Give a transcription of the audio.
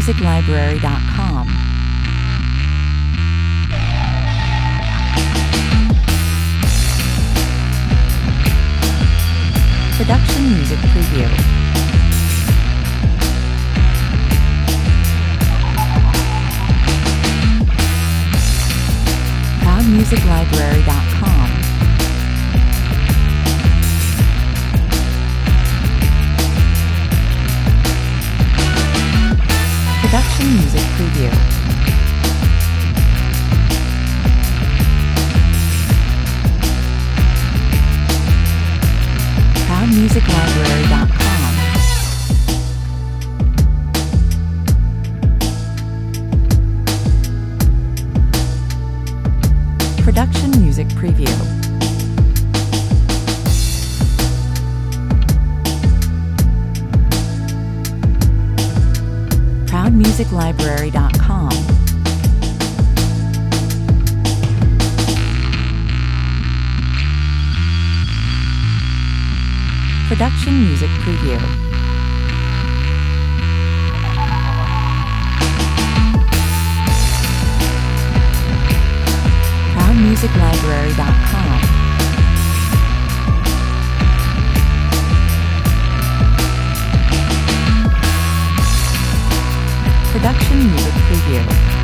ProudMusicLibrary.com. Production Music Preview. ProudMusicLibrary.com. Production Music Preview. ProudMusicLibrary.com. Production Music Preview. ProudMusicLibrary.com. Production Music Preview. ProudMusicLibrary.com. Production Music Preview.